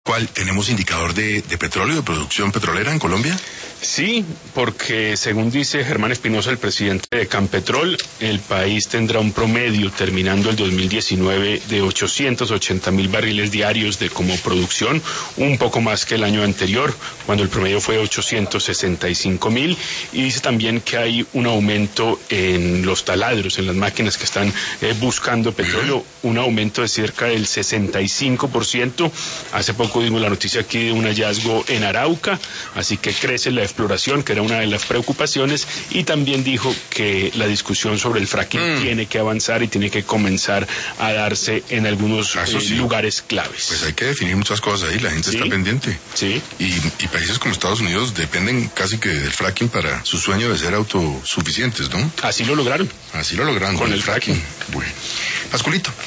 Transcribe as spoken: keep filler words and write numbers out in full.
¿Cuál? ¿Tenemos indicador de, de petróleo, de producción petrolera en Colombia? Sí, porque según dice Germán Espinosa, el presidente de Campetrol, el país tendrá un promedio terminando el dos mil diecinueve de ochocientos ochenta mil barriles diarios de como producción, un poco más que el año anterior, cuando el promedio fue ochocientos sesenta y cinco mil, y dice también que hay un aumento en los taladros, en las máquinas que están eh, buscando petróleo, un aumento de cerca del sesenta y cinco por ciento. Hace poco dimos la noticia aquí de un hallazgo en Arauca, así que crece la exploración, que era una de las preocupaciones, y también dijo que la discusión sobre el fracking mm. tiene que avanzar y tiene que comenzar a darse en algunos eh, sí. lugares claves. Pues hay que definir muchas cosas ahí, la gente ¿Sí? está pendiente. Sí. Y, y países como Estados Unidos dependen casi que del fracking para su sueño de ser autosuficientes, ¿no? Así lo lograron. Así lo lograron con el fracking. fracking. Bueno, Pascualito.